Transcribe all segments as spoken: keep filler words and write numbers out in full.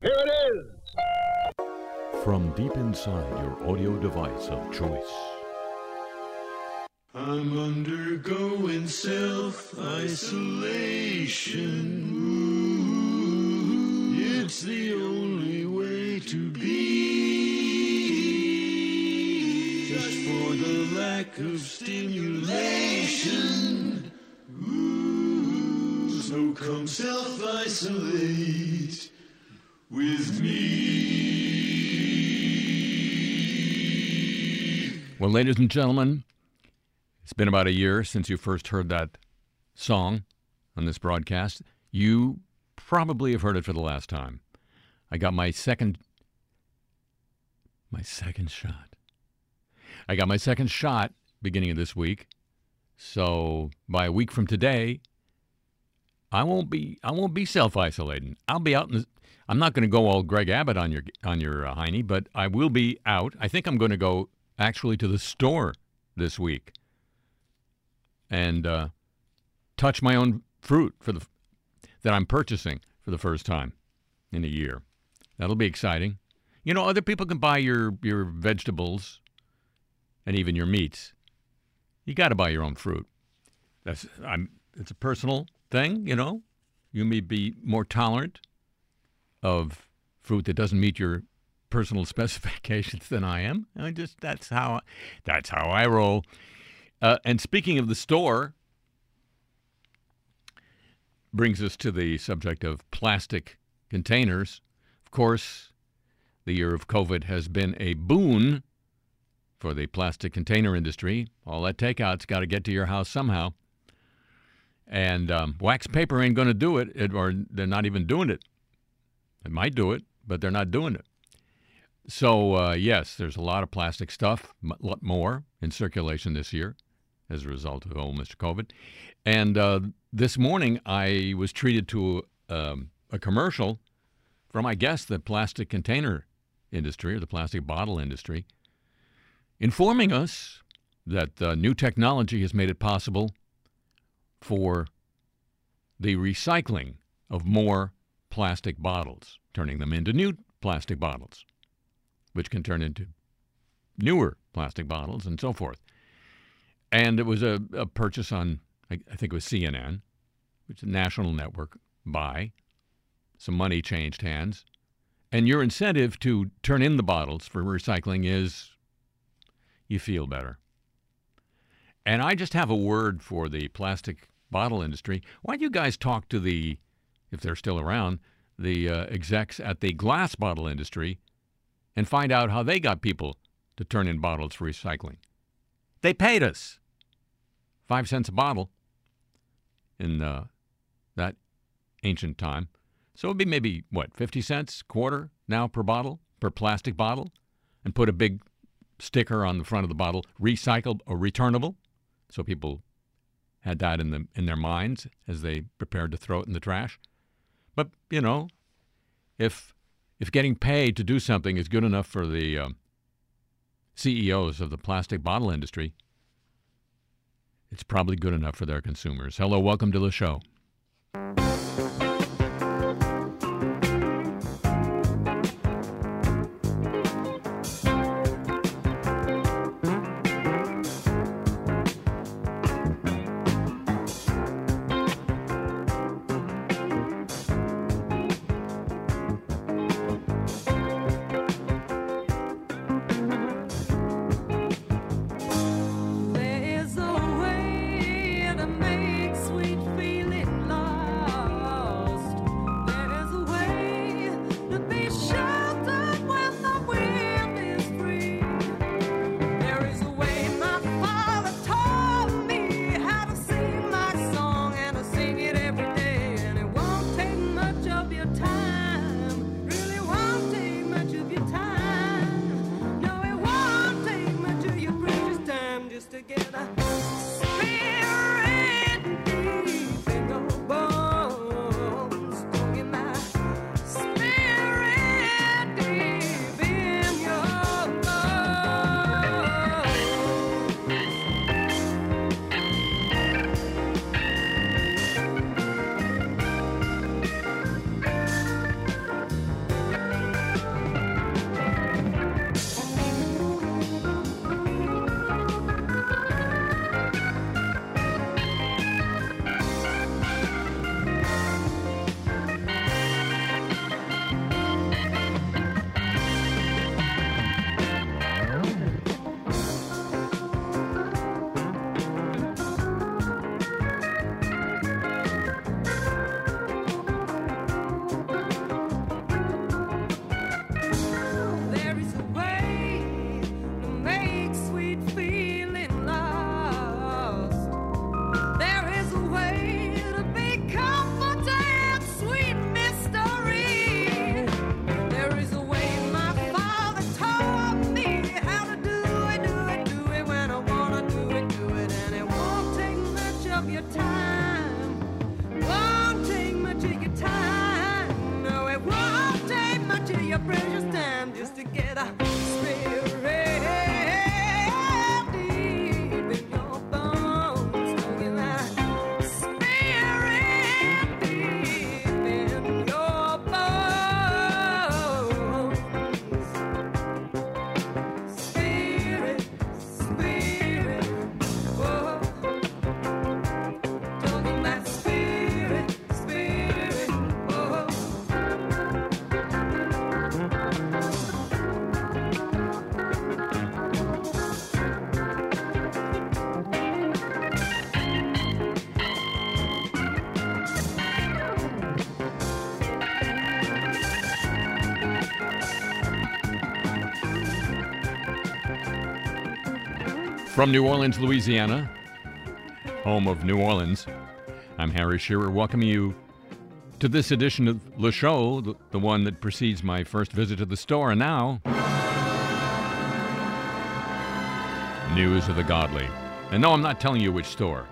Here it is! From deep inside your audio device of choice. I'm undergoing self-isolation. Ooh, it's the only way to be. Just for the lack of stimulation. Ooh, so come self-isolate with me. Well, ladies and gentlemen, it's been about a year since you first heard that song on this broadcast. You probably have heard it for the last time. I got my second, my second shot. I got my second shot beginning of this week. So by a week from today, I won't be, I won't be self-isolating. I'll be out in the, I'm not going to go all Greg Abbott on your, on your uh, Heine, but I will be out. I think I'm going to go actually to the store this week and uh, touch my own fruit for the that I'm purchasing for the first time in a year. That'll be exciting. You know, other people can buy your, your vegetables and even your meats. You got to buy your own fruit. That's I'm. It's a personal thing, you know. You may be more tolerant of fruit that doesn't meet your personal specifications than I am. I just that's how that's how I roll. Uh, and speaking of the store, brings us to the subject of plastic containers. Of course, the year of COVID has been a boon for the plastic container industry. All that takeout's got to get to your house somehow. And um, wax paper ain't going to do it, it, or they're not even doing it. It might do it, but they're not doing it. So, uh, yes, there's a lot of plastic stuff, a lot more in circulation this year as a result of old Mister COVID. And uh, this morning I was treated to um, a commercial from, I guess, the plastic container industry or the plastic bottle industry, informing us that uh, new technology has made it possible for the recycling of more plastic bottles, turning them into new plastic bottles, which can turn into newer plastic bottles and so forth. And it was a, a purchase on, I, I think it was C N N, which is a national network buy. Some money changed hands. And your incentive to turn in the bottles for recycling is you feel better. And I just have a word for the plastic bottle industry. Why don't you guys talk to the, if they're still around, the uh, execs at the glass bottle industry and find out how they got people to turn in bottles for recycling. They paid us five cents a bottle in uh, that ancient time. So it'd be maybe, what, fifty cents, quarter now per bottle, per plastic bottle, and put a big sticker on the front of the bottle, recycled or returnable, so people had that in the in their minds as they prepared to throw it in the trash. But, you know, if if getting paid to do something is good enough for the um, C E Os of the plastic bottle industry, it's probably good enough for their consumers. Hello, welcome to the show. There's a way to make sweet feeling From New Orleans, Louisiana, home of New Orleans, I'm Harry Shearer, welcoming you to this edition of Le Show, the, the one that precedes my first visit to the store. And now, news of the godly. And no, I'm not telling you which store,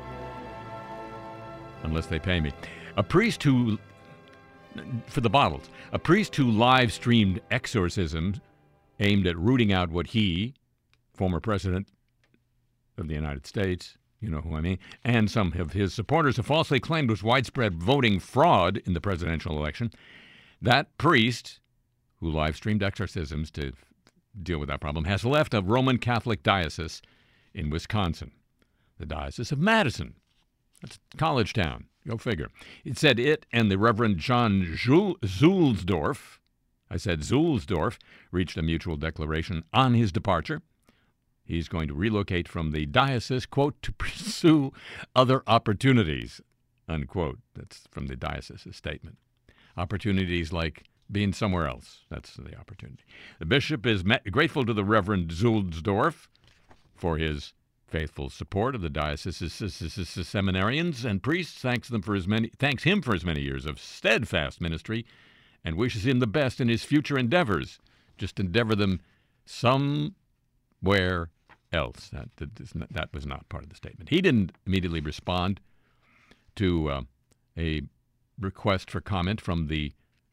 unless they pay me. A priest who, for the bottles, a priest who live-streamed exorcisms aimed at rooting out what he, former president of the United States, you know who I mean, and some of his supporters have falsely claimed was widespread voting fraud in the presidential election. That priest, who live-streamed exorcisms to deal with that problem, has left a Roman Catholic diocese in Wisconsin, the Diocese of Madison. That's college town. Go figure. It said it and the Reverend John Zuhlsdorf, I said Zuhlsdorf, reached a mutual declaration on his departure. He's going to relocate from the diocese, quote, to pursue other opportunities, unquote. That's from the diocese's statement. Opportunities like being somewhere else. That's the opportunity. The bishop is met, grateful to the Reverend Zuhlsdorf for his faithful support of the diocese's seminarians and priests, thanks them for his many, thanks him for his many years of steadfast ministry, and wishes him the best in his future endeavors. Just endeavor them somewhere else. That, that, is not, that was not part of the statement. He didn't immediately respond to uh, a request for comment from the,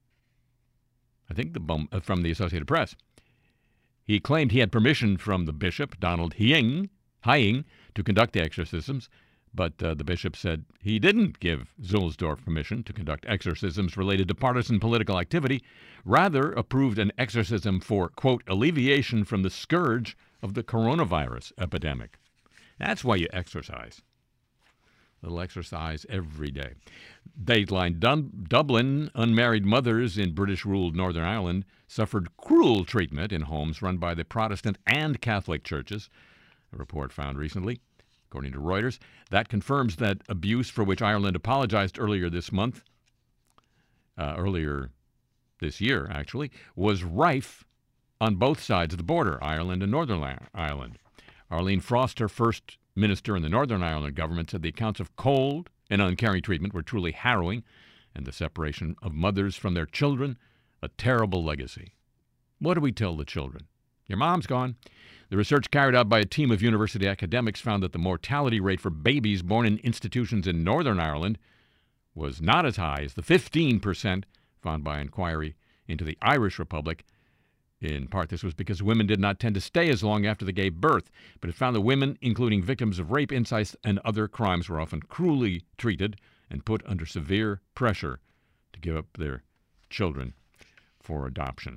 I think the uh, from the Associated Press. He claimed he had permission from the bishop, Donald Hying, Hying, to conduct the exorcisms, but uh, the bishop said he didn't give Zuhlsdorf permission to conduct exorcisms related to partisan political activity, rather approved an exorcism for, quote, alleviation from the scourge of the coronavirus epidemic. That's why you exercise. A little exercise every day. Dateline Dun- Dublin, unmarried mothers in British-ruled Northern Ireland suffered cruel treatment in homes run by the Protestant and Catholic churches, a report found recently. According to Reuters, that confirms that abuse for which Ireland apologized earlier this month, uh, earlier this year, actually, was rife on both sides of the border, Ireland and Northern Ireland. Arlene Foster, first minister in the Northern Ireland government, said the accounts of cold and uncaring treatment were truly harrowing, and the separation of mothers from their children, a terrible legacy. What do we tell the children? Your mom's gone. The research carried out by a team of university academics found that the mortality rate for babies born in institutions in Northern Ireland was not as high as the fifteen percent found by inquiry into the Irish Republic. In part, this was because women did not tend to stay as long after they gave birth, but it found that women, including victims of rape, incest, and other crimes, were often cruelly treated and put under severe pressure to give up their children for adoption.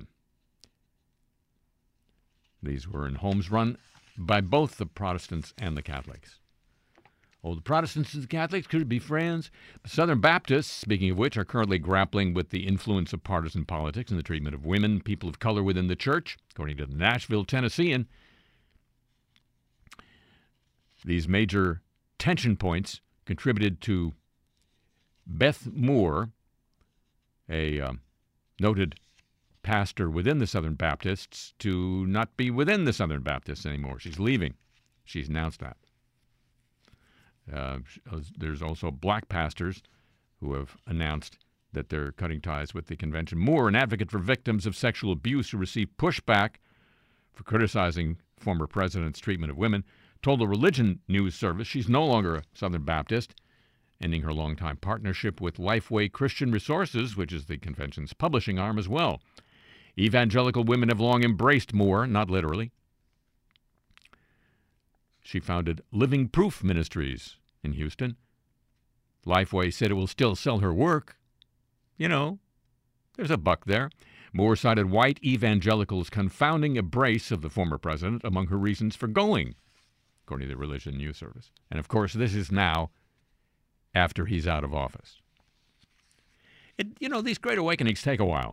These were in homes run by both the Protestants and the Catholics. Oh, the Protestants and the Catholics could be friends. The Southern Baptists, speaking of which, are currently grappling with the influence of partisan politics in the treatment of women, people of color within the church, according to the Nashville Tennessean. These major tension points contributed to Beth Moore, a uh, noted pastor within the Southern Baptists, to not be within the Southern Baptists anymore. She's leaving. She's announced that. Uh, there's also black pastors who have announced that they're cutting ties with the convention. Moore, an advocate for victims of sexual abuse who received pushback for criticizing former president's treatment of women, told the Religion News Service she's no longer a Southern Baptist, ending her longtime partnership with Lifeway Christian Resources, which is the convention's publishing arm as well. Evangelical women have long embraced Moore, not literally. She founded Living Proof Ministries in Houston. Lifeway said it will still sell her work. You know, there's a buck there. Moore cited white evangelicals' confounding embrace of the former president among her reasons for going, according to the Religion News Service. And, of course, this is now after he's out of office. It, you know, these great awakenings take a while.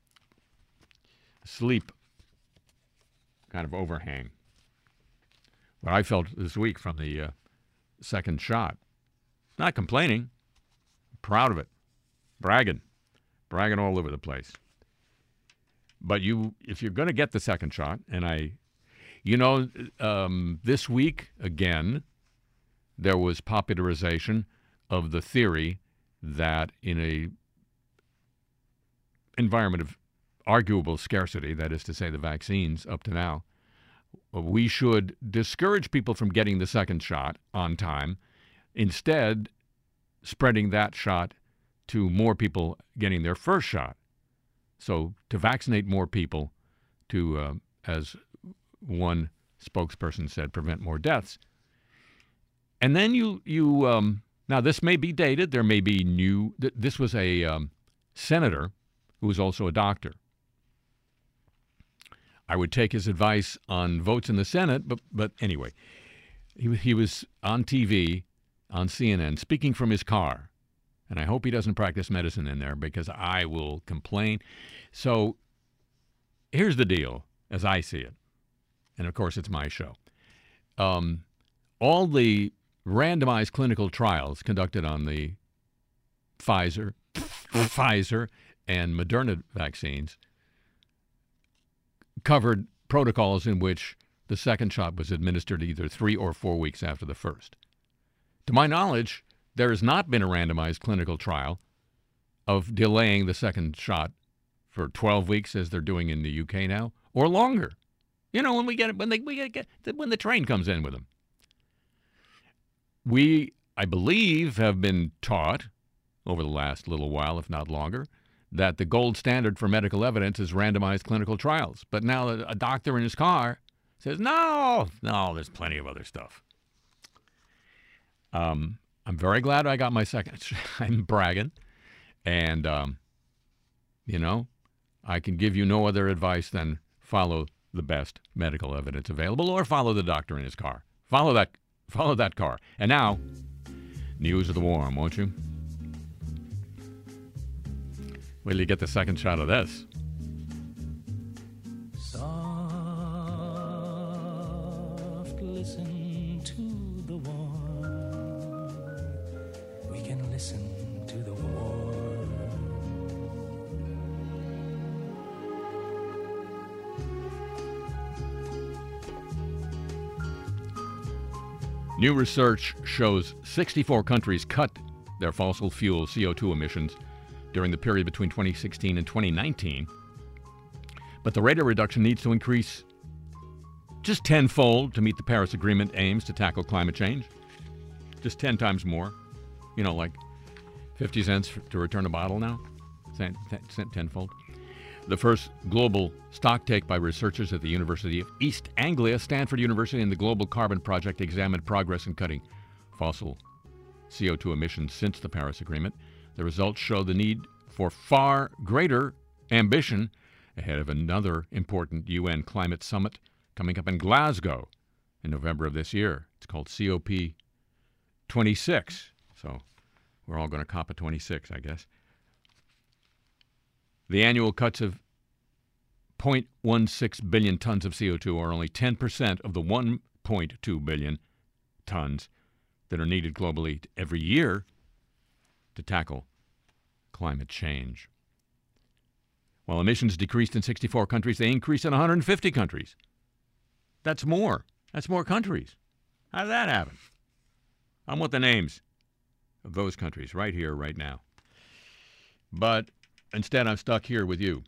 Sleep kind of overhang. What I felt this week from the uh, second shot. Not complaining. Proud of it. Bragging. Bragging all over the place. But you, if you're going to get the second shot, and I, You know, um, this week, again, there was popularization of the theory that in a environment of arguable scarcity, that is to say the vaccines up to now, we should discourage people from getting the second shot on time, instead spreading that shot to more people getting their first shot. So to vaccinate more people to, uh, as one spokesperson said, prevent more deaths. And then you, you um, now this may be dated, there may be new, th- this was a um, senator who was also a doctor. I would take his advice on votes in the Senate, but but anyway, he, he was on T V, on C N N, speaking from his car. And I hope he doesn't practice medicine in there because I will complain. So here's the deal, as I see it. And of course, it's my show. Um, all the randomized clinical trials conducted on the Pfizer, Pfizer and Moderna vaccines covered protocols in which the second shot was administered either three or four weeks after the first. To my knowledge, there has not been a randomized clinical trial of delaying the second shot for twelve weeks, as they're doing in the U K now, or longer. You know, when we get when they we get when the train comes in with them. We, I believe, have been taught over the last little while, if not longer, that the gold standard for medical evidence is randomized clinical trials. But now a doctor in his car says, no, no, there's plenty of other stuff. Um, I'm very glad I got my second. I'm bragging. And, um, you know, I can give you no other advice than follow the best medical evidence available or follow the doctor in his car. Follow that, follow that car. And now, news of the warm, won't you? Wait till you get the second shot of this. Soft, listen to the warm. We can listen to the warm. New research shows sixty-four countries cut their fossil fuel C O two emissions during the period between twenty sixteen and twenty nineteen. But the rate of reduction needs to increase just tenfold to meet the Paris Agreement aims to tackle climate change. Just ten times more. You know, like fifty cents to return a bottle now. Tenfold. The first global stock take by researchers at the University of East Anglia, Stanford University, and the Global Carbon Project examined progress in cutting fossil C O two emissions since the Paris Agreement. The results show the need for far greater ambition ahead of another important U N climate summit coming up in Glasgow in November of this year. It's called C O P twenty-six. So we're all going to cop a twenty-six, I guess. The annual cuts of zero point one six billion tons of C O two are only ten percent of the one point two billion tons that are needed globally every year to tackle climate change. While emissions decreased in sixty-four countries, they increased in one hundred fifty countries. That's more. That's more countries. How did that happen? I want the names of those countries right here, right now. But instead, I'm stuck here with you.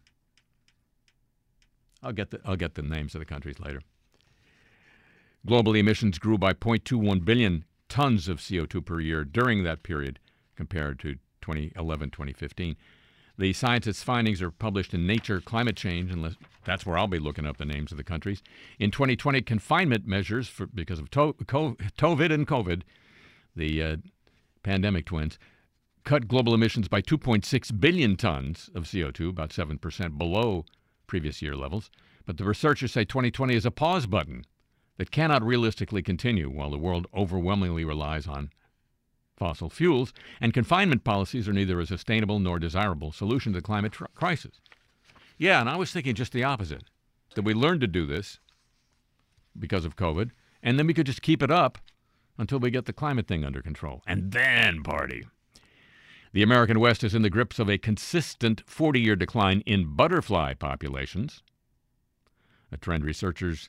I'll get the, I'll get the names of the countries later. Globally, emissions grew by zero point two one billion tons of C O two per year during that period compared to twenty eleven to twenty fifteen. The scientists' findings are published in Nature Climate Change, unless that's where I'll be looking up the names of the countries. In twenty twenty, confinement measures for, because of to, co, COVID and COVID, the uh, pandemic twins, cut global emissions by two point six billion tons of C O two, about seven percent below previous year levels. But the researchers say twenty twenty is a pause button that cannot realistically continue while the world overwhelmingly relies on fossil fuels, and confinement policies are neither a sustainable nor desirable solution to the climate tr- crisis. Yeah, and I was thinking just the opposite, that we learned to do this because of COVID, and then we could just keep it up until we get the climate thing under control, and then party. The American West is in the grips of a consistent forty-year decline in butterfly populations, a trend researchers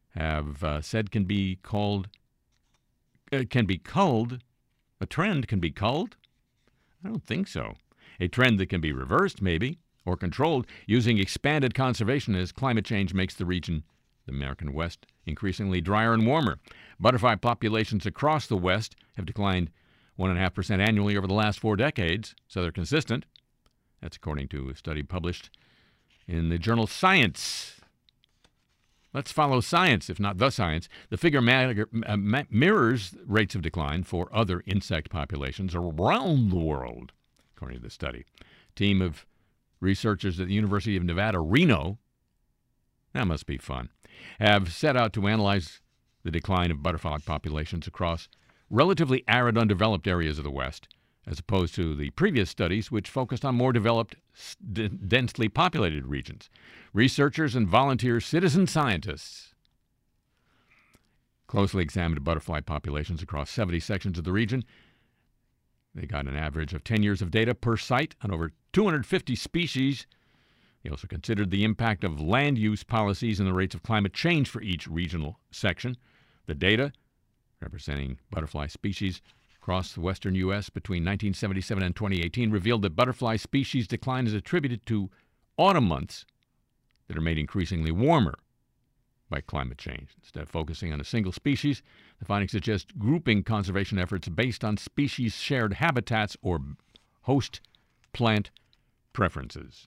have uh, said can be called, uh, can be culled. A trend can be culled? I don't think so. A trend that can be reversed, maybe, or controlled using expanded conservation as climate change makes the region, the American West, increasingly drier and warmer. Butterfly populations across the West have declined one point five percent annually over the last four decades, so they're consistent. That's according to a study published in the journal Science. Let's follow science, if not the science. The figure mirrors rates of decline for other insect populations around the world, according to the study. A team of researchers at the University of Nevada, Reno, that must be fun, have set out to analyze the decline of butterfly populations across relatively arid, undeveloped areas of the West, as opposed to the previous studies, which focused on more developed, d- densely populated regions. Researchers and volunteer citizen scientists closely examined butterfly populations across seventy sections of the region. They got an average of ten years of data per site on over two hundred fifty species. They also considered the impact of land use policies and the rates of climate change for each regional section. The data, representing butterfly species across the western U S between nineteen seventy-seven and twenty eighteen, revealed that butterfly species decline is attributed to autumn months that are made increasingly warmer by climate change. Instead of focusing on a single species, the findings suggest grouping conservation efforts based on species shared habitats or host plant preferences.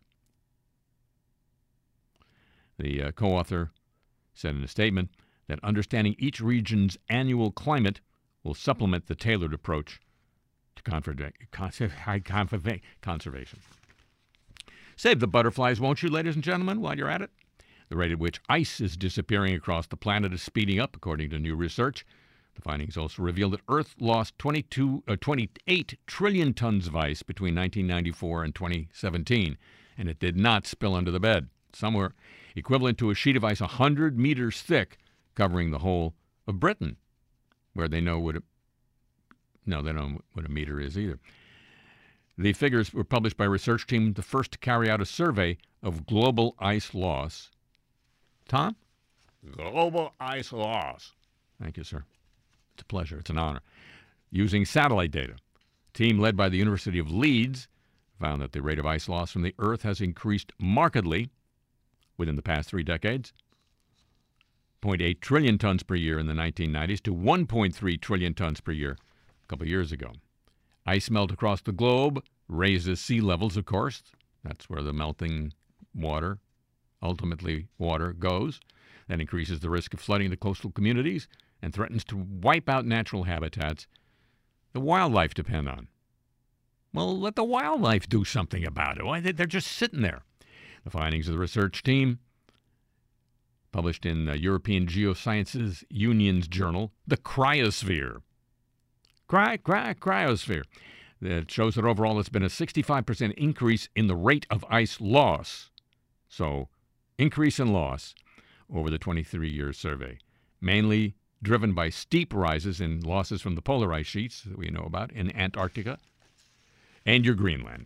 The uh, co-author said in a statement that understanding each region's annual climate will supplement the tailored approach to conservation. Save the butterflies, won't you, ladies and gentlemen, while you're at it? The rate at which ice is disappearing across the planet is speeding up, according to new research. The findings also reveal that Earth lost twenty-two, uh, twenty-eight trillion tons of ice between nineteen ninety-four and twenty seventeen, and it did not spill under the bed. Somewhere equivalent to a sheet of ice one hundred meters thick covering the whole of Britain, where they know what a, no, they don't know what a meter is either. The figures were published by a research team, the first to carry out a survey of global ice loss. Tom? Global ice loss. Thank you, sir. It's a pleasure. It's an honor. Using satellite data. A team led by the University of Leeds found that the rate of ice loss from the Earth has increased markedly within the past three decades. zero point eight trillion tons per year in the nineteen nineties to one point three trillion tons per year a couple years ago. Ice melt across the globe raises sea levels, of course. That's where the melting water, ultimately water, goes. That increases the risk of flooding the coastal communities and threatens to wipe out natural habitats the wildlife depend on. Well, let the wildlife do something about it. Why, they're just sitting there. The findings of the research team, published in the European Geosciences Union's journal, The Cryosphere. Cry, cry, cryosphere. That shows that overall it's been a sixty-five percent increase in the rate of ice loss. So, increase in loss over the twenty-three-year survey, mainly driven by steep rises in losses from the polar ice sheets that we know about in Antarctica and your Greenland.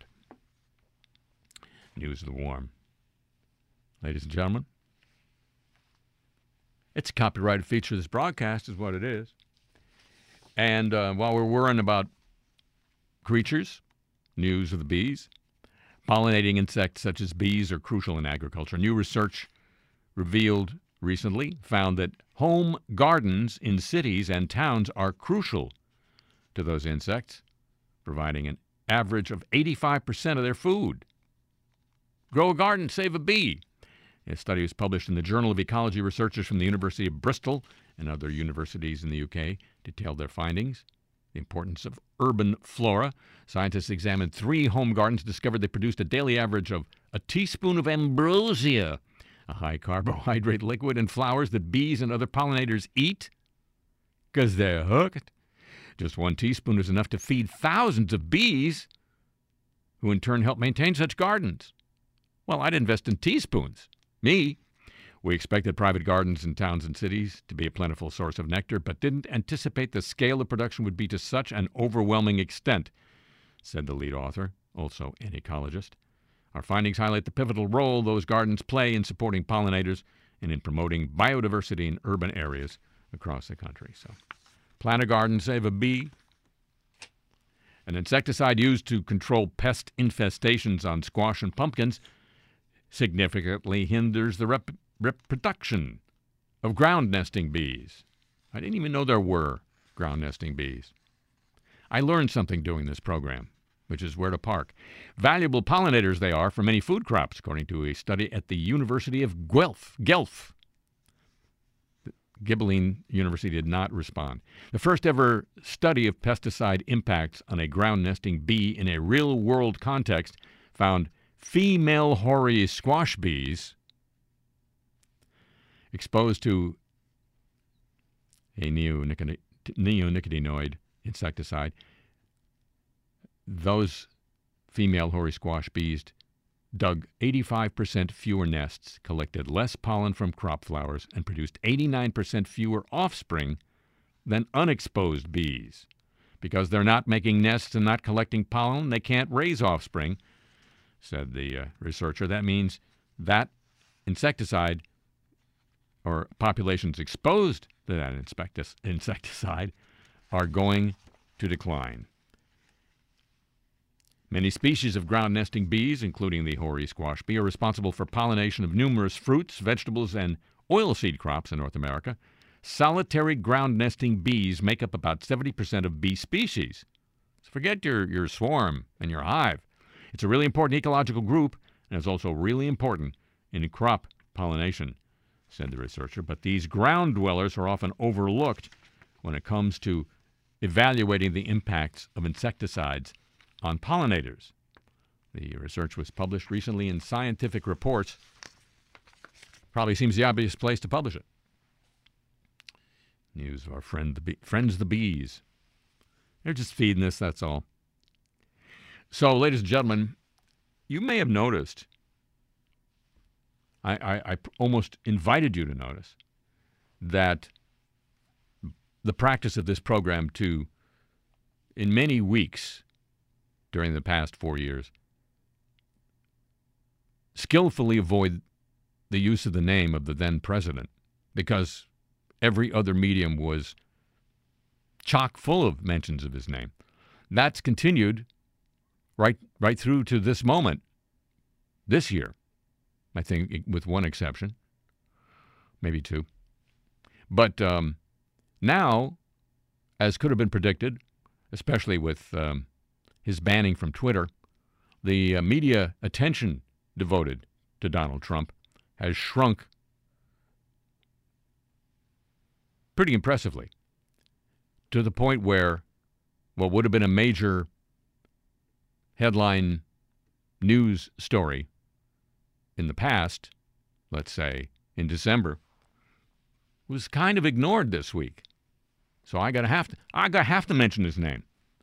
News of the warm. Ladies and gentlemen, it's a copyrighted feature of this broadcast is what it is. And uh, while we're worrying about creatures, news of the bees, pollinating insects such as bees are crucial in agriculture. New research revealed recently found that home gardens in cities and towns are crucial to those insects, providing an average of eighty-five percent of their food. Grow a garden, save a bee. A study was published in the Journal of Ecology. Researchers from the University of Bristol and other universities in the U K detailed their findings. The importance of urban flora. Scientists examined three home gardens, discovered they produced a daily average of a teaspoon of ambrosia, a high-carbohydrate liquid in flowers that bees and other pollinators eat because they're hooked. Just one teaspoon is enough to feed thousands of bees, who in turn help maintain such gardens. Well, I'd invest in teaspoons. Me. We expected private gardens in towns and cities to be a plentiful source of nectar, but didn't anticipate the scale of production would be to such an overwhelming extent, said the lead author, also an ecologist. Our findings highlight the pivotal role those gardens play in supporting pollinators and in promoting biodiversity in urban areas across the country. So, plant a garden, save a bee. An insecticide used to control pest infestations on squash and pumpkins significantly hinders the rep- reproduction of ground nesting bees. I didn't even know there were ground nesting bees. I learned something doing this program, which is where to park. Valuable pollinators they are for many food crops, according to a study at the University of Guelph. Guelph. Ghibelline University did not respond. The first ever study of pesticide impacts on a ground nesting bee in a real-world context found female hoary squash bees exposed to a neonicotinoid neonicotinoid insecticide. Those female hoary squash bees dug eighty-five percent fewer nests, collected less pollen from crop flowers, and produced eighty-nine percent fewer offspring than unexposed bees. Because they're not making nests and not collecting pollen, they can't raise offspring, said the uh, researcher. That means that insecticide, or populations exposed to that insecticide, are going to decline. Many species of ground nesting bees, including the hoary squash bee, are responsible for pollination of numerous fruits, vegetables, and oilseed crops in North America. Solitary ground nesting bees make up about seventy percent of bee species. So forget your, your swarm and your hive. It's a really important ecological group, and it's also really important in crop pollination, said the researcher. But these ground dwellers are often overlooked when it comes to evaluating the impacts of insecticides on pollinators. The research was published recently in Scientific Reports. Probably seems the obvious place to publish it. News of our friend the bee, friends the bees. They're just feeding us, that's all. So, ladies and gentlemen, you may have noticed, I, I, I almost invited you to notice, that the practice of this program to, in many weeks during the past four years, skillfully avoid the use of the name of the then president, because every other medium was chock full of mentions of his name. That's continued right right through to this moment, this year, I think, with one exception, maybe two. But um, now, as could have been predicted, especially with um, his banning from Twitter, the uh, media attention devoted to Donald Trump has shrunk pretty impressively, to the point where what would have been a major headline news story in the past, let's say in December, was kind of ignored this week. So I gotta have to I gotta have to mention his name.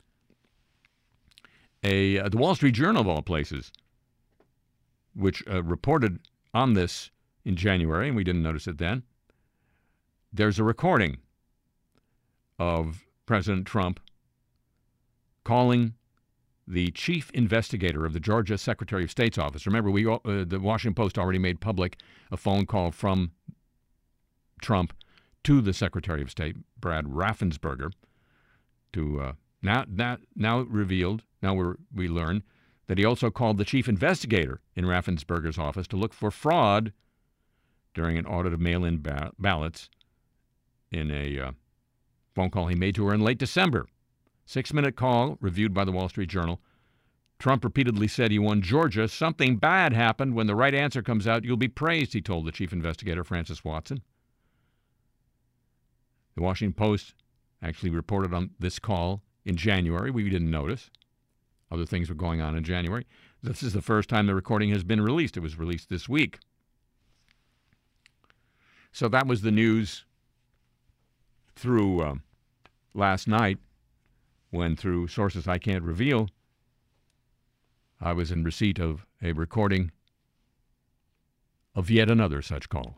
A uh, the Wall Street Journal, of all places, which uh, reported on this in January, and we didn't notice it then. There's a recording of President Trump calling the chief investigator of the Georgia Secretary of State's office. Remember, we uh, the Washington Post already made public a phone call from Trump to the Secretary of State, Brad Raffensperger, to uh, now, now, now revealed, now we're, we learn that he also called the chief investigator in Raffensperger's office to look for fraud during an audit of mail-in ba- ballots in a uh, phone call he made to her in late December. Six-minute call reviewed by the Wall Street Journal. Trump repeatedly said he won Georgia. Something bad happened. When the right answer comes out, you'll be praised, he told the chief investigator, Francis Watson. The Washington Post actually reported on this call in January. We didn't notice. Other things were going on in January. This is the first time the recording has been released. It was released this week. So that was the news through uh, last night, when through sources I can't reveal, I was in receipt of a recording of yet another such call.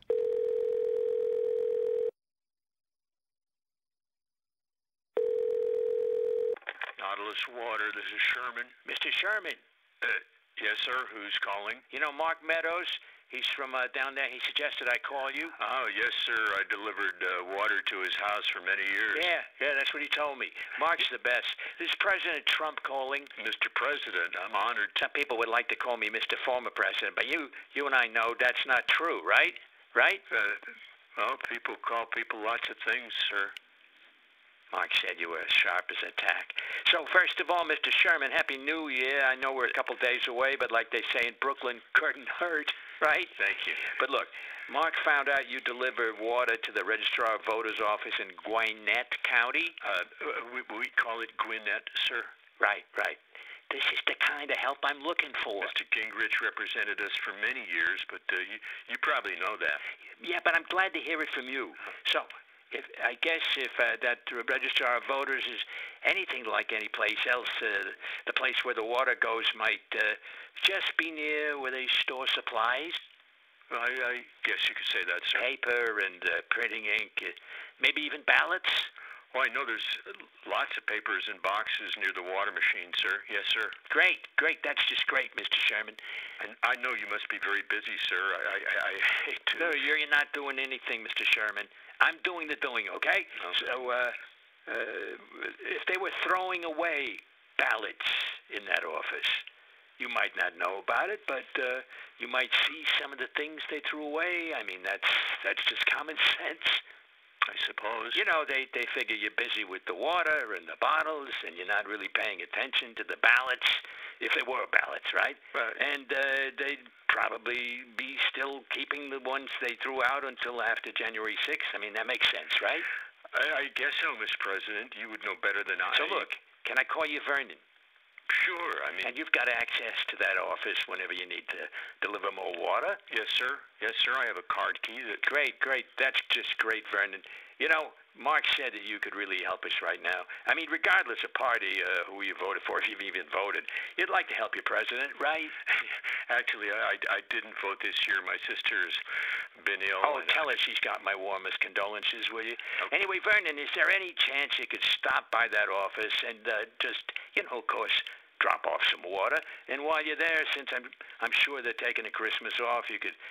Nautilus Water, this is Sherman. Mister Sherman, Uh, yes, sir. Who's calling? you know Mark Meadows? He's from uh, down there. He suggested I call you. Oh, yes, sir. I delivered uh, water to his house for many years. Yeah, yeah, that's what he told me. Mark's the best. This is President Trump calling. Mister President, I'm honored. Some people would like to call me Mister Former President, but you, you and I know that's not true, right? Right? Uh, well, people call people lots of things, sir. Mark said you were as sharp as a tack. So, first of all, Mister Sherman, Happy New Year. I know we're a couple days away, but like they say in Brooklyn, couldn't hurt, right? Thank you. But look, Mark found out you deliver water to the Registrar of Voters office in Gwinnett County. Uh, we, we call it Gwinnett, sir. Right, right. This is the kind of help I'm looking for. Mister Gingrich represented us for many years, but uh, you, you probably know that. Yeah, but I'm glad to hear it from you. So, if, I guess if uh, that Registrar of Voters is anything like any place else, uh, the place where the water goes might uh, just be near where they store supplies. Well, I, I guess you could say that, sir. Paper and uh, printing ink, uh, maybe even ballots. Well, I know there's lots of papers and boxes near the water machine, sir. Yes, sir. Great, great. That's just great, Mister Sherman. And I know you must be very busy, sir. I, I, I hate to... No, you're not doing anything, Mister Sherman. I'm doing the doing, okay? Okay. So, uh, uh, if they were throwing away ballots in that office, you might not know about it, but uh, you might see some of the things they threw away. I mean, that's that's just common sense. I suppose. You know, they, they figure you're busy with the water and the bottles, and you're not really paying attention to the ballots, if they were ballots, right? Right. And uh, they'd probably be still keeping the ones they threw out until after January sixth. I mean, that makes sense, right? I, I guess so, Mister President. You would know better than I. So look, can I call you Vernon? Sure, I mean... And you've got access to that office whenever you need to deliver more water? Yes, sir. Yes, sir. I have a card key that... Great, great. That's just great, Vernon. You know, Mark said that you could really help us right now. I mean, regardless of party, uh, who you voted for, if you've even voted, you'd like to help your president, right? Actually, I, I didn't vote this year. My sister's been ill. Oh, and tell I... her she's got my warmest condolences, will you? Okay. Anyway, Vernon, is there any chance you could stop by that office and uh, just, you know, of course, drop off some water? And while you're there, since I'm, I'm sure they're taking a Christmas off, you could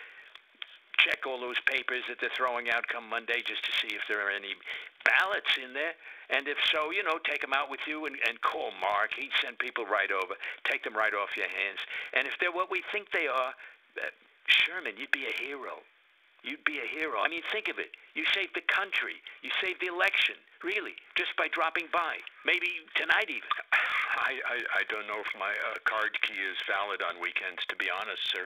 check all those papers that they're throwing out come Monday just to see if there are any ballots in there. And if so, you know, take them out with you and, and call Mark. He'd send people right over. Take them right off your hands. And if they're what we think they are, uh, Sherman, you'd be a hero. You'd be a hero. I mean, think of it. You saved the country. You saved the election, really, just by dropping by. Maybe tonight even. I, I, I don't know if my uh, card key is valid on weekends, to be honest, sir.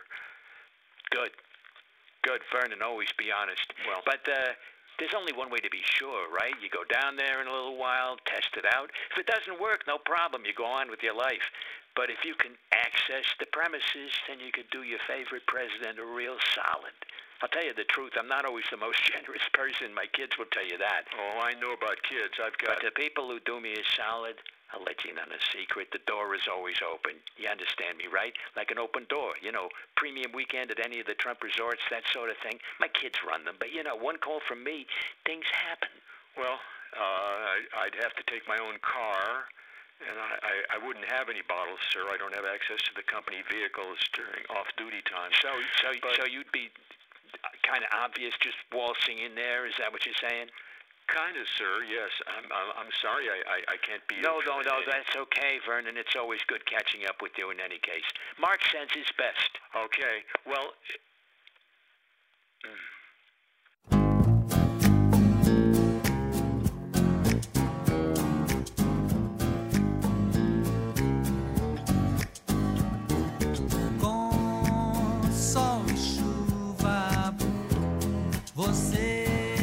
Good. Good, Vernon, always be honest. Well, but uh, there's only one way to be sure, right? You go down there in a little while, test it out. If it doesn't work, no problem. You go on with your life. But if you can access the premises, then you could do your favorite president a real solid. I'll tell you the truth. I'm not always the most generous person. My kids will tell you that. Oh, I know about kids. I've got... But the people who do me a solid, I'll let you in on a secret. The door is always open. You understand me, right? Like an open door. You know, premium weekend at any of the Trump resorts, that sort of thing. My kids run them. But, you know, one call from me, things happen. Well, uh, I, I'd have to take my own car, and I, I, I wouldn't have any bottles, sir. I don't have access to the company vehicles during off-duty time. So, so, but, so you'd be kind of obvious just waltzing in there? Is that what you're saying? Kind of, sir, yes. I'm I'm, I'm sorry I, I, I can't be... No, no, no, that's okay, Vernon. It's always good catching up with you in any case. Mark sends his best. Okay, well... Com sol e chuva, você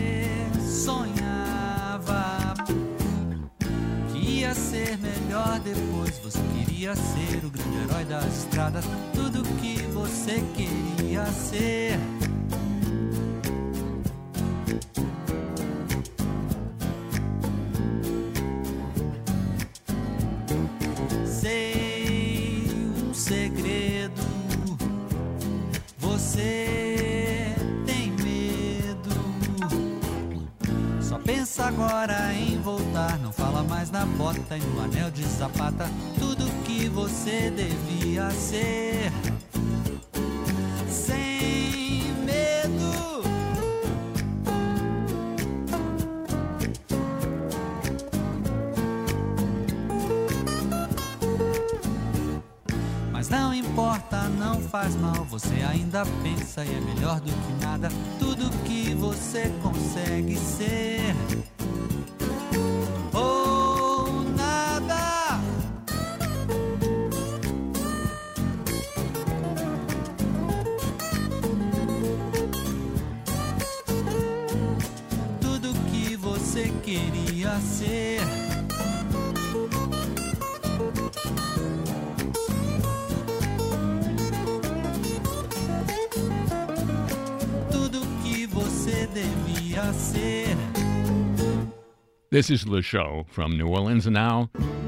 sonhava que ia ser melhor depois. Você queria ser o grande herói da estrada, tudo que você queria ser. Sei um segredo, você tem medo. Só pensa agora em voltar, não fala mais na bota e no anel de sapata, tudo que você devia ser. Sem faz mal, você ainda pensa e é melhor do que nada. Tudo que você consegue ser ou nada. Tudo que você queria ser. Devia ser. This is Le Show from New Orleans, and now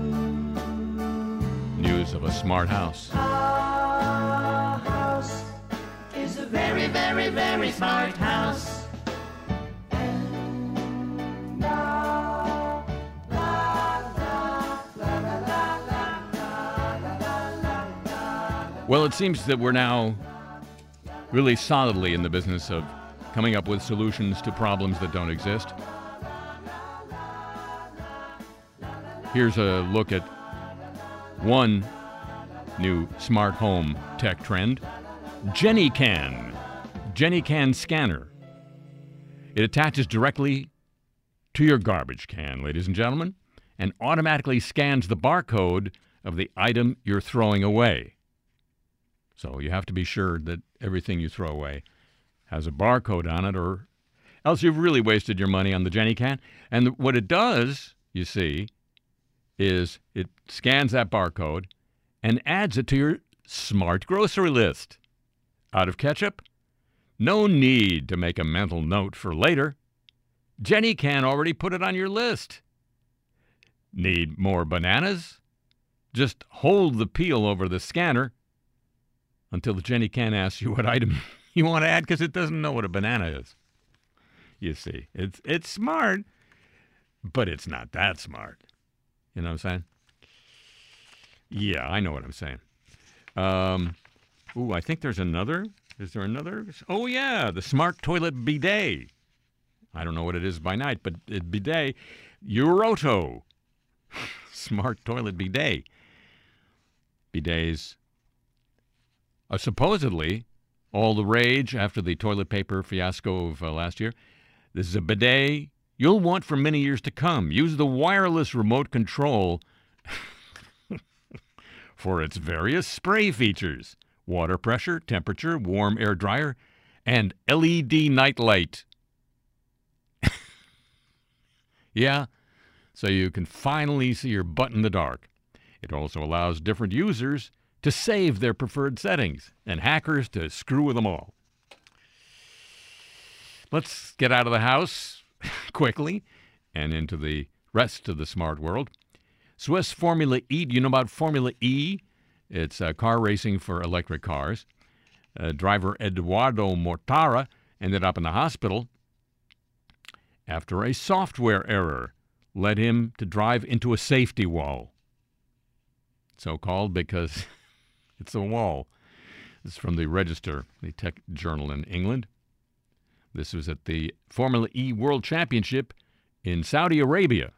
news of a smart house. Our house is a very, very, very smart house. Well, it seems that we're now really solidly in the business of coming up with solutions to problems that don't exist. Here's a look at one new smart home tech trend. JennyCan. JennyCan scanner. It attaches directly to your garbage can, ladies and gentlemen, and automatically scans the barcode of the item you're throwing away. So you have to be sure that everything you throw away has a barcode on it, or else you've really wasted your money on the JennyCan. And what it does, you see, is it scans that barcode and adds it to your smart grocery list. Out of ketchup? No need to make a mental note for later. JennyCan already put it on your list. Need more bananas? Just hold the peel over the scanner until the JennyCan asks you what item you want to add, because it doesn't know what a banana is. You see, it's it's smart, but it's not that smart. You know what I'm saying? Yeah, I know what I'm saying. Um, ooh, I think there's another. Is there another? Oh, yeah, the smart toilet bidet. I don't know what it is by night, but it bidet. Euroto. Smart toilet bidet. Bidets are supposedly all the rage after the toilet paper fiasco of uh, last year. This is a bidet you'll want for many years to come. Use the wireless remote control for its various spray features: water pressure, temperature, warm air dryer, and L E D night light. Yeah, so you can finally see your butt in the dark. It also allows different users to save their preferred settings and hackers to screw with them all. Let's get out of the house quickly and into the rest of the smart world. Swiss Formula E. Do you know about Formula E? It's uh, car racing for electric cars. Uh, driver Eduardo Mortara ended up in the hospital after a software error led him to drive into a safety wall. So called because it's a wall. This is from the Register, the tech journal in England. This was at the Formula E World Championship in Saudi Arabia,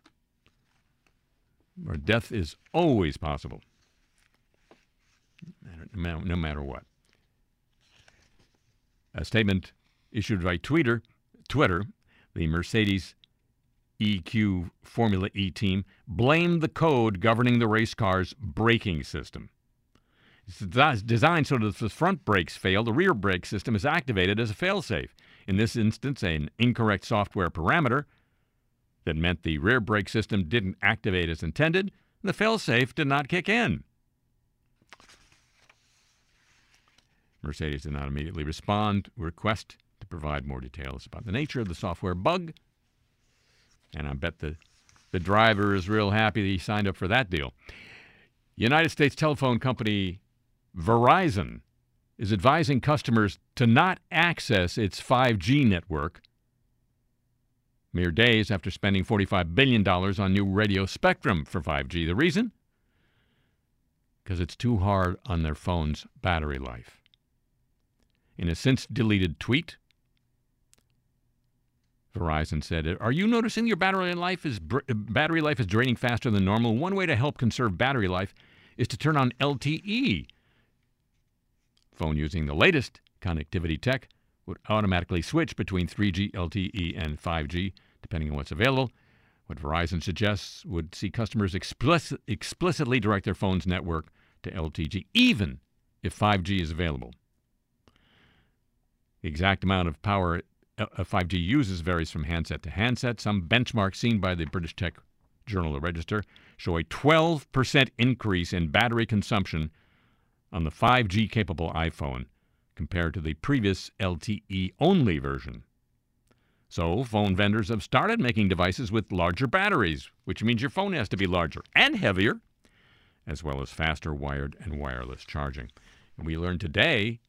where death is always possible, no matter what. A statement issued by Twitter, Twitter, the Mercedes E Q Formula E team blamed the code governing the race car's braking system. It's designed so that if the front brakes fail, the rear brake system is activated as a failsafe. In this instance, an incorrect software parameter that meant the rear brake system didn't activate as intended, the failsafe did not kick in. Mercedes did not immediately respond to a request to provide more details about the nature of the software bug, and I bet the, the driver is real happy that he signed up for that deal. United States telephone company Verizon is advising customers to not access its five G network mere days after spending forty-five billion dollars on new radio spectrum for five G. The reason? Because it's too hard on their phone's battery life. In a since-deleted tweet, Verizon said, "Are you noticing your battery life is battery life is draining faster than normal? One way to help conserve battery life is to turn on L T E. phone using the latest connectivity tech would automatically switch between three G, L T E, and five G, depending on what's available. What Verizon suggests would see customers explicit, explicitly direct their phone's network to L T E, even if five G is available. The exact amount of power uh, five G uses varies from handset to handset. Some benchmarks seen by the British tech journal The Register show a twelve percent increase in battery consumption on the five G-capable iPhone compared to the previous L T E-only version. So, phone vendors have started making devices with larger batteries, which means your phone has to be larger and heavier, as well as faster wired and wireless charging. And we learned today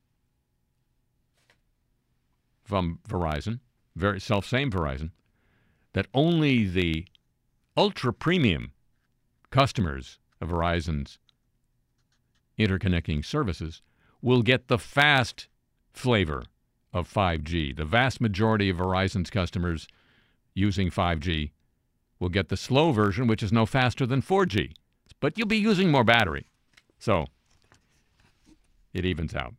from Verizon, very self-same Verizon, that only the ultra-premium customers of Verizon's interconnecting services will get the fast flavor of five G. The vast majority of Verizon's customers using five G will get the slow version, which is no faster than four G. But you'll be using more battery. So it evens out.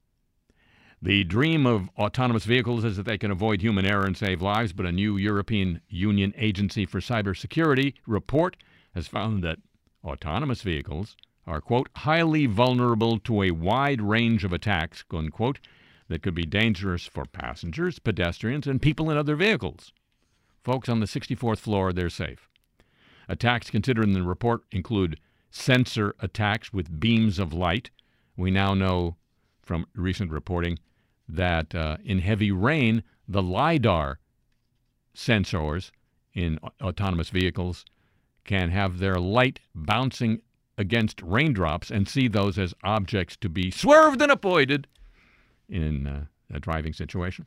The dream of autonomous vehicles is that they can avoid human error and save lives, but a new European Union Agency for Cybersecurity report has found that autonomous vehicles are, quote, highly vulnerable to a wide range of attacks, unquote, that could be dangerous for passengers, pedestrians, and people in other vehicles. Folks, on the sixty-fourth floor, they're safe. Attacks considered in the report include sensor attacks with beams of light. We now know from recent reporting that uh, in heavy rain, the LiDAR sensors in autonomous vehicles can have their light bouncing against raindrops and see those as objects to be swerved and avoided in uh, a driving situation.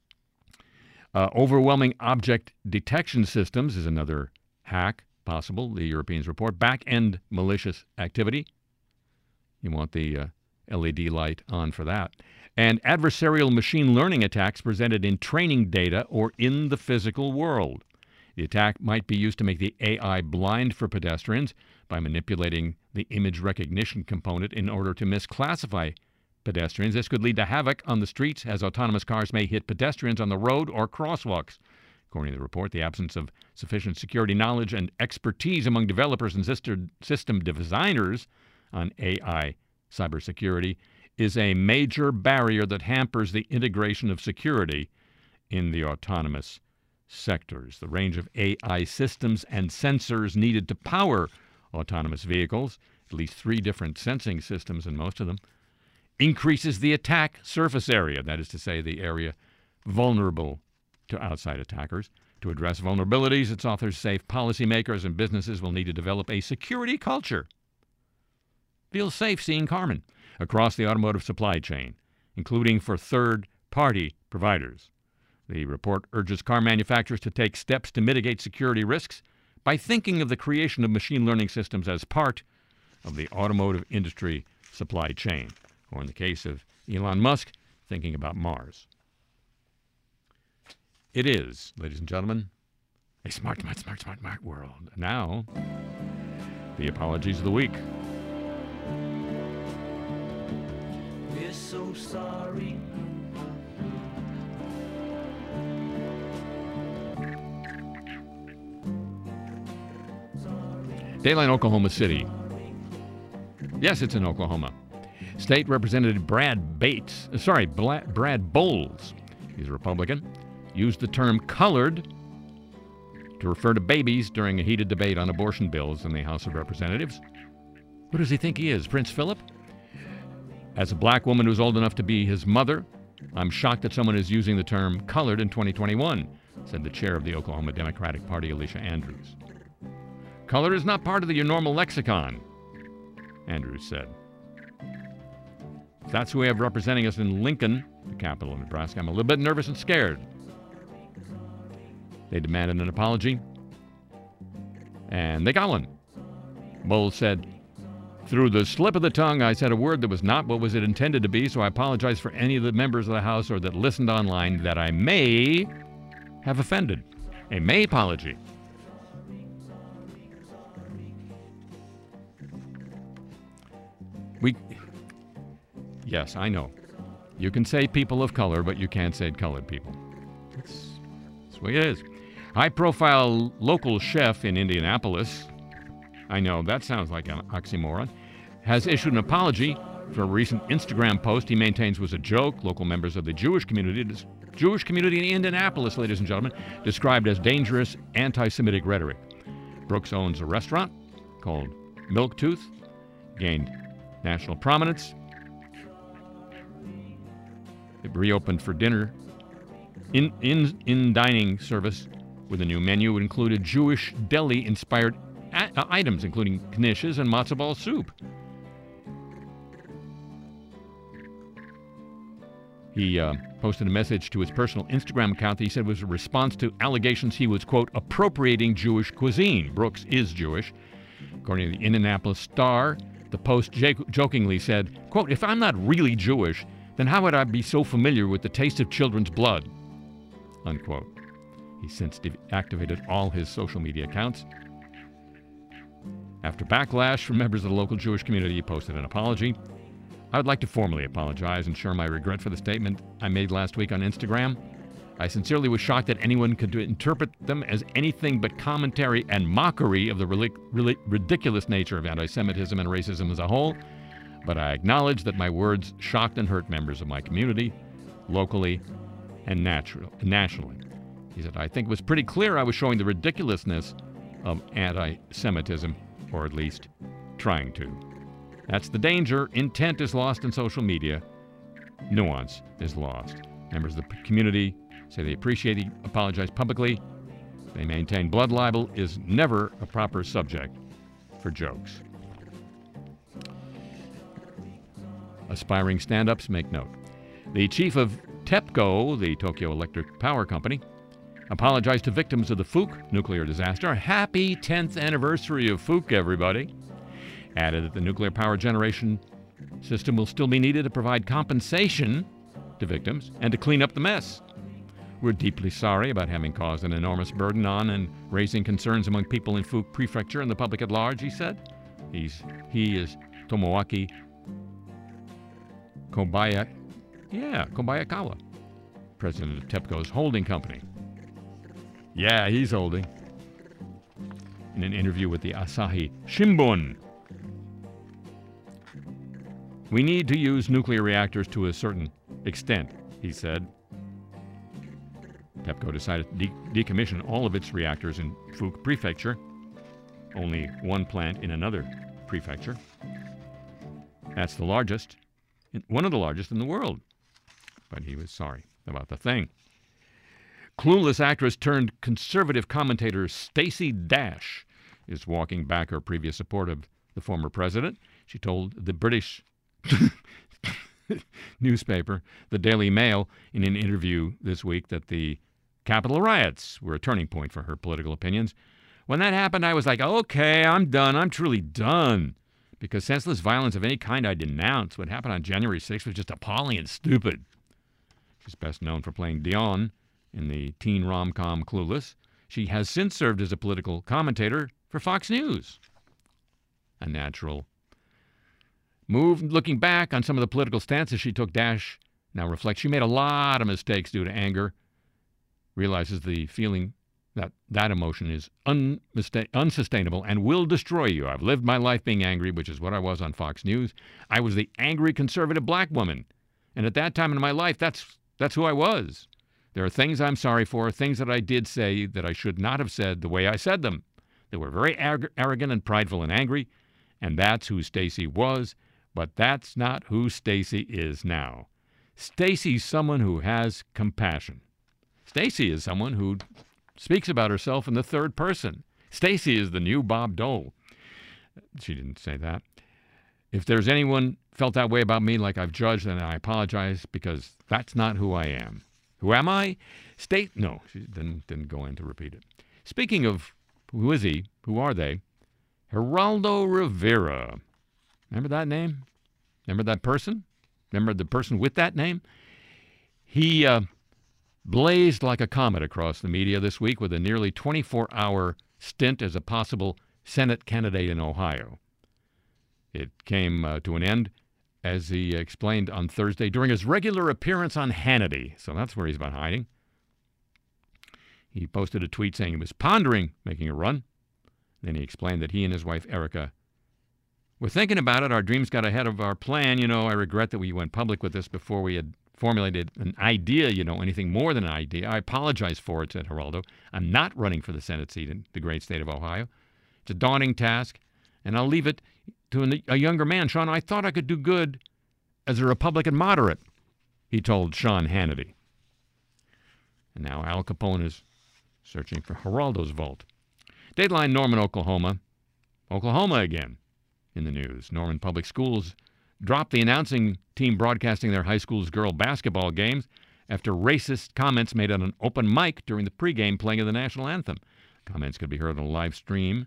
Uh, overwhelming object detection systems is another hack possible, the Europeans report. Back-end malicious activity. You want the uh, L E D light on for that. And adversarial machine learning attacks presented in training data or in the physical world. The attack might be used to make the A I blind for pedestrians by manipulating the image recognition component in order to misclassify pedestrians. This could lead to havoc on the streets as autonomous cars may hit pedestrians on the road or crosswalks. According to the report, the absence of sufficient security knowledge and expertise among developers and system designers on A I cybersecurity is a major barrier that hampers the integration of security in the autonomous sectors. The range of A I systems and sensors needed to power autonomous vehicles, at least three different sensing systems in most of them, increases the attack surface area, that is to say, the area vulnerable to outside attackers. To address vulnerabilities, its authors say policymakers and businesses will need to develop a security culture. Feel safe seeing Carmen across the automotive supply chain, including for third-party providers. The report urges car manufacturers to take steps to mitigate security risks by thinking of the creation of machine learning systems as part of the automotive industry supply chain, or in the case of Elon Musk, thinking about Mars. It is, ladies and gentlemen, a smart, smart, smart, smart, smart world. Now, the apologies of the week. We're so sorry. Dayline, Oklahoma City. Yes, it's in Oklahoma. State Representative Brad Bates, uh, sorry, Bla- Brad Bowles, he's a Republican, used the term colored to refer to babies during a heated debate on abortion bills in the House of Representatives. Who does he think he is, Prince Philip? As a black woman who's old enough to be his mother, I'm shocked that someone is using the term colored in twenty twenty-one, said the chair of the Oklahoma Democratic Party, Alicia Andrews. Color is not part of the normal lexicon, Andrews said. If that's who we have representing us in Lincoln, the capital of Nebraska, I'm a little bit nervous and scared. They demanded an apology, and they got one. Bowles said, through the slip of the tongue, I said a word that was not what was it intended to be, so I apologize for any of the members of the House or that listened online that I may have offended. A may apology. We, Yes, I know. You can say people of color, but you can't say colored people. That's, that's the way it is. High-profile local chef in Indianapolis, I know, that sounds like an oxymoron, has issued an apology for a recent Instagram post he maintains was a joke. Local members of the Jewish community, Jewish community in Indianapolis, ladies and gentlemen, described as dangerous anti-Semitic rhetoric. Brooks owns a restaurant called Milktooth, gained national prominence. It reopened for dinner in in in dining service with a new menu. It included Jewish deli-inspired a- items, including knishes and matzo ball soup. He uh, posted a message to his personal Instagram account that he said was a response to allegations he was, quote, appropriating Jewish cuisine. Brooks is Jewish. According to the Indianapolis Star, the post j- jokingly said, quote, if I'm not really Jewish, then how would I be so familiar with the taste of children's blood? Unquote. He's since deactivated all his social media accounts. After backlash from members of the local Jewish community, he posted an apology. I would like to formally apologize and share my regret for the statement I made last week on Instagram. I sincerely was shocked that anyone could interpret them as anything but commentary and mockery of the ri- ridiculous nature of anti-Semitism and racism as a whole. But I acknowledge that my words shocked and hurt members of my community, locally and natural, nationally. He said, I think it was pretty clear I was showing the ridiculousness of anti-Semitism, or at least trying to. That's the danger. Intent is lost in social media. Nuance is lost. Members of the community say they appreciate he apologized publicly. They maintain blood libel is never a proper subject for jokes. Aspiring stand-ups make note. The chief of TEPCO, the Tokyo Electric Power Company, apologized to victims of the Fukushima nuclear disaster. Happy tenth anniversary of Fukushima, everybody. Added that the nuclear power generation system will still be needed to provide compensation to victims and to clean up the mess. We're deeply sorry about having caused an enormous burden on and raising concerns among people in Fukushima Prefecture and the public at large, he said. He's, he is Tomoaki Kobaya, yeah, Kobayakawa, president of TEPCO's holding company. Yeah, he's holding. In an interview with the Asahi Shimbun, we need to use nuclear reactors to a certain extent, he said. TEPCO decided to de- decommission all of its reactors in Fukushima Prefecture, only one plant in another prefecture. That's the largest, one of the largest in the world. But he was sorry about the thing. Clueless actress turned conservative commentator Stacey Dash is walking back her previous support of the former president. She told the British newspaper, the Daily Mail, in an interview this week that the Capitol riots were a turning point for her political opinions. When that happened, I was like, okay, I'm done. I'm truly done. Because senseless violence of any kind I denounce. What happened on January sixth was just appalling and stupid. She's best known for playing Dionne in the teen rom-com Clueless. She has since served as a political commentator for Fox News. A natural move. Looking back on some of the political stances she took, Dash now reflects she made a lot of mistakes due to anger, realizes the feeling that that emotion is unmista- unsustainable and will destroy you. I've lived my life being angry, which is what I was on Fox News. I was the angry conservative black woman. And at that time in my life, that's that's who I was. There are things I'm sorry for, things that I did say that I should not have said the way I said them. They were very ar- arrogant and prideful and angry, and that's who Stacey was, but that's not who Stacey is now. Stacey's someone who has compassion. Stacey is someone who speaks about herself in the third person. Stacey is the new Bob Dole. She didn't say that. If there's anyone felt that way about me like I've judged, then I apologize because that's not who I am. Who am I? State? No, she didn't, didn't go in to repeat it. Speaking of who is he, who are they? Geraldo Rivera. Remember that name? Remember that person? Remember the person with that name? He uh, blazed like a comet across the media this week with a nearly twenty-four hour stint as a possible Senate candidate in Ohio. It came uh, to an end as he explained on Thursday during his regular appearance on Hannity. So that's where he's been hiding. He posted a tweet saying he was pondering making a run. Then he explained that he and his wife, Erica, were thinking about it. Our dreams got ahead of our plan. You know, I regret that we went public with this before we had formulated an idea, you know, anything more than an idea. I apologize for it, said Geraldo. I'm not running for the Senate seat in the great state of Ohio. It's a daunting task, and I'll leave it to a younger man. Sean, I thought I could do good as a Republican moderate, he told Sean Hannity. And now Al Capone is searching for Geraldo's vault. Dateline Norman, Oklahoma. Oklahoma again in the news. Norman Public Schools dropped the announcing team broadcasting their high school's girl basketball games after racist comments made on an open mic during the pregame playing of the national anthem. Comments could be heard on a live stream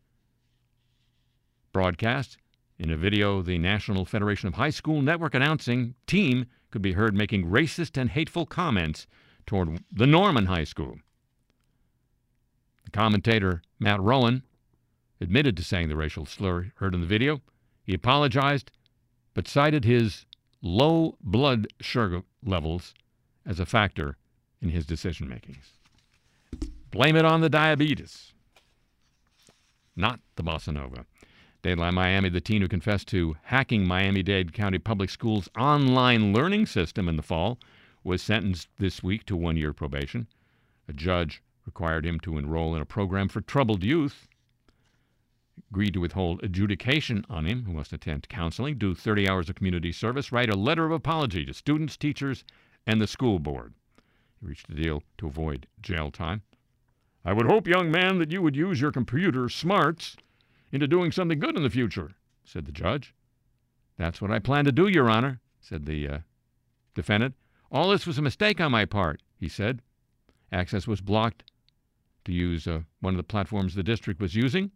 broadcast. In a video, the National Federation of High School Network announcing team could be heard making racist and hateful comments toward the Norman High School. The commentator, Matt Rowan, admitted to saying the racial slur heard in the video. He apologized, but cited his low blood sugar levels as a factor in his decision-making. Blame it on the diabetes, not the bossa nova. Dateline Miami, the teen who confessed to hacking Miami-Dade County Public Schools' online learning system in the fall, was sentenced this week to one-year probation. A judge required him to enroll in a program for troubled youth, agreed to withhold adjudication on him, who must attend counseling, do thirty hours of community service, write a letter of apology to students, teachers, and the school board. He reached a deal to avoid jail time. I would hope, young man, that you would use your computer smarts into doing something good in the future, said the judge. That's what I plan to do, Your Honor, said the uh, defendant. All this was a mistake on my part, he said. Access was blocked to use uh, one of the platforms the district was using.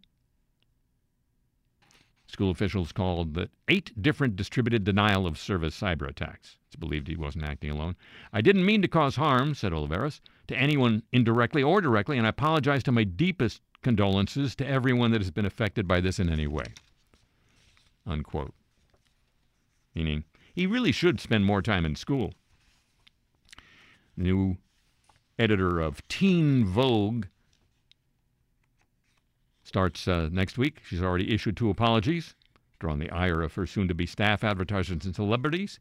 School officials called the eight different distributed denial of service cyber attacks. It's believed he wasn't acting alone. I didn't mean to cause harm, said Oliveros, to anyone indirectly or directly, and I apologize to my deepest condolences to everyone that has been affected by this in any way. Unquote. Meaning, he really should spend more time in school. The new editor of Teen Vogue starts uh, next week. She's already issued two apologies, drawing the ire of her soon-to-be staff, advertisers, and celebrities.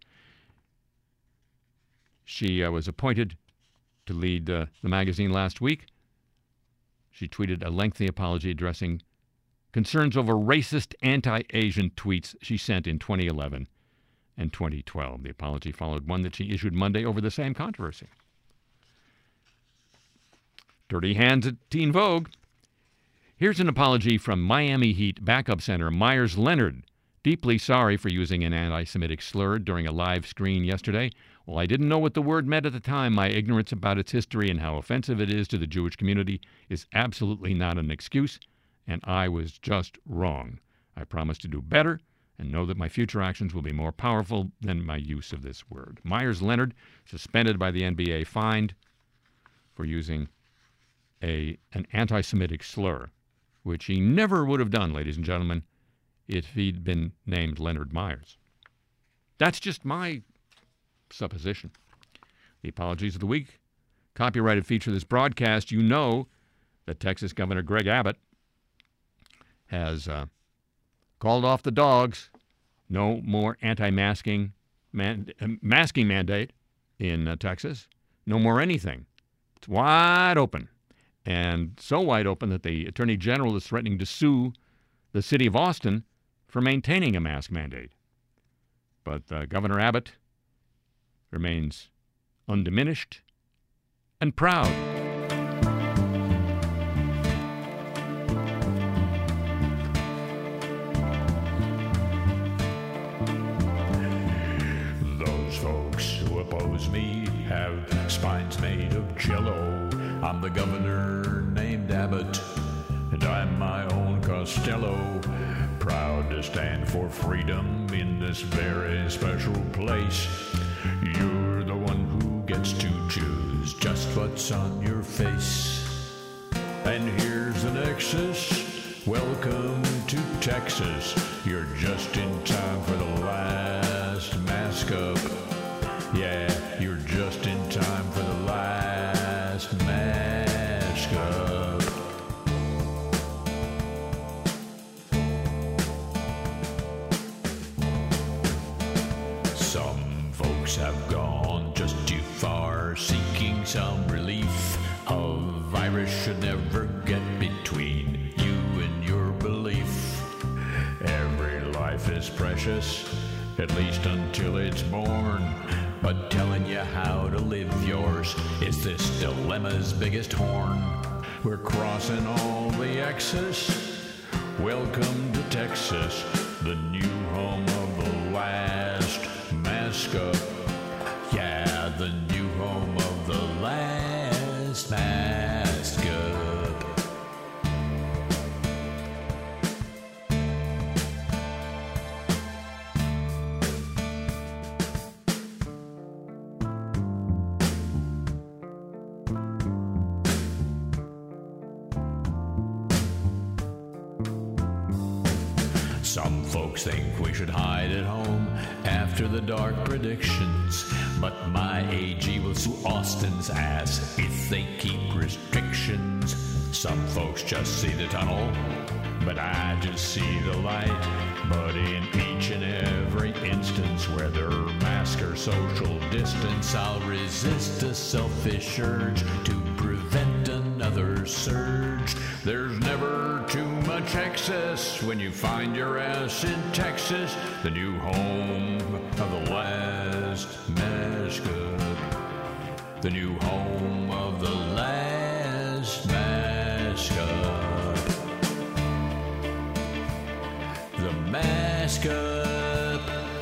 She uh, was appointed to lead uh, the magazine last week. She tweeted a lengthy apology addressing concerns over racist anti-Asian tweets she sent in twenty eleven and twenty twelve. The apology followed one that she issued Monday over the same controversy. Dirty hands at Teen Vogue. Here's an apology from Miami Heat backup center Myers Leonard. Deeply sorry for using an anti-Semitic slur during a live screen yesterday. While I didn't know what the word meant at the time, my ignorance about its history and how offensive it is to the Jewish community is absolutely not an excuse, and I was just wrong. I promise to do better and know that my future actions will be more powerful than my use of this word. Myers Leonard, suspended by the N B A, fined for using a an anti-Semitic slur, which he never would have done, ladies and gentlemen, if he'd been named Leonard Myers. That's just my supposition. The apologies of the week. Copyrighted feature of this broadcast. You know that Texas Governor Greg Abbott has uh, called off the dogs. No more anti-masking man, uh, masking mandate in uh, Texas. No more anything. It's wide open. And so wide open that the Attorney General is threatening to sue the city of Austin for maintaining a mask mandate. But uh, Governor Abbott remains undiminished and proud. Those folks who oppose me have spines made of jello. I'm the governor named Abbott, and I'm my own Costello. Proud to stand for freedom in this very special place. You're the one who gets to choose just what's on your face. And here's the nexus. Welcome to Texas. You're just in time for the last last mask up. Yeah, you're just in time for the last mask up. Some folks have gone just too far, seeking some relief. A virus should never get between you and your belief. Every life is precious, at least until it's born. But telling you how to live yours is this dilemma's biggest horn. We're crossing all the X's. Welcome to Texas, the new home of the last mask up. Yeah, the new home of the last mask up. Some folks think we should hide at home after the dark predictions, but my A G will sue Austin's ass if they keep restrictions. Some folks just see the tunnel, but I just see the light. But in each and every instance, whether mask or social distance, I'll resist a selfish urge to prevent another surge. There's never too much excess when you find your ass in Texas, the new home of the last mask up. The new home of the last mask up. The mask up.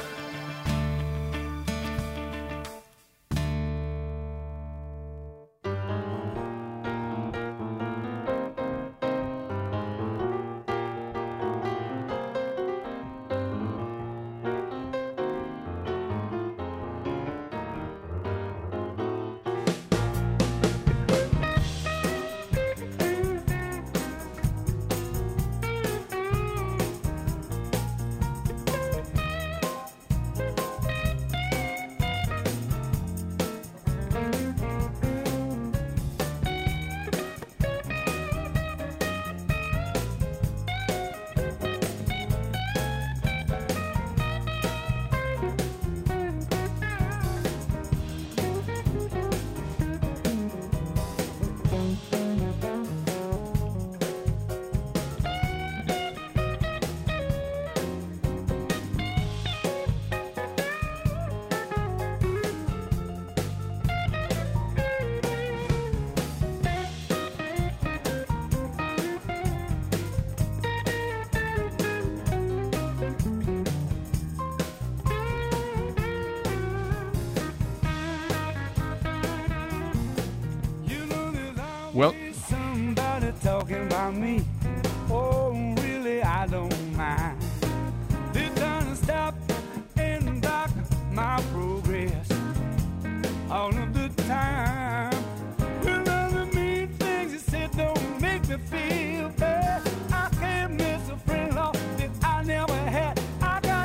Well, somebody talking about me. Oh, really, I don't mind. They done stop and block my progress all of the time. Well, other mean things you said don't make me feel bad. I can't miss a friend law that I never had. I got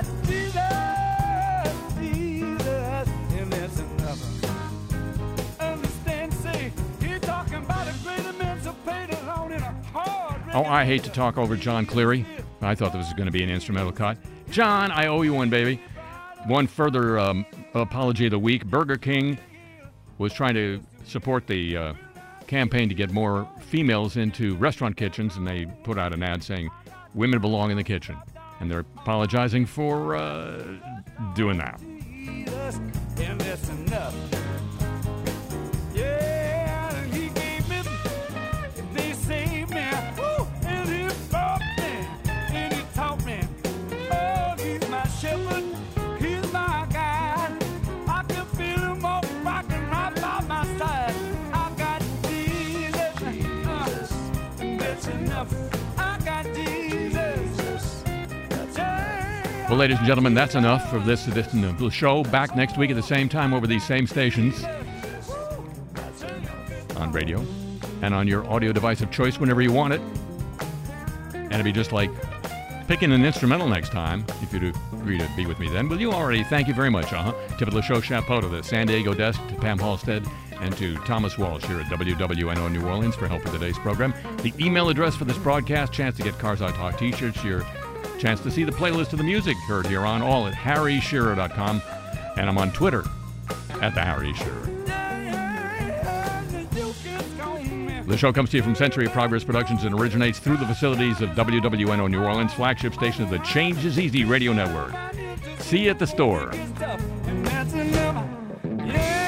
Jesus, Jesus, and that's another. Understand, say, you're talking about a great emancipator alone in a hard. oh, I hate to talk over John Cleary. I thought this was going to be an instrumental cut. John, I owe you one, baby. One further um, apology of the week. Burger King was trying to support the uh, campaign to get more females into restaurant kitchens, and they put out an ad saying women belong in the kitchen. And they're apologizing for uh, doing that. Jesus, and that's enough. Yeah, and he gave me, and they saved me. Woo, and he brought me, and he taught me. Oh, he's my shepherd, he's my guide. I can feel him all rocking right by my side. I got Jesus, Jesus, and that's enough. I got Jesus. Yeah. Well, ladies and gentlemen, that's enough for this edition of the show. Back next week at the same time over these same stations on radio and on your audio device of choice whenever you want it. And it'll be just like picking an instrumental next time, if you'd agree to be with me then. Will you already? Thank you very much. Uh-huh. Tip of the show, chapeau to the San Diego desk, to Pam Halstead, and to Thomas Walsh here at W W N O New Orleans for help with today's program. The email address for this broadcast, chance to get Cars I Talk t-shirts, your chance to see the playlist of the music heard here on, all at harry shearer dot com. And I'm on Twitter at the Harry Shearer. The show comes to you from Century of Progress Productions and originates through the facilities of W W N O New Orleans, flagship station of the Change is Easy radio network. See you at the store. Yeah.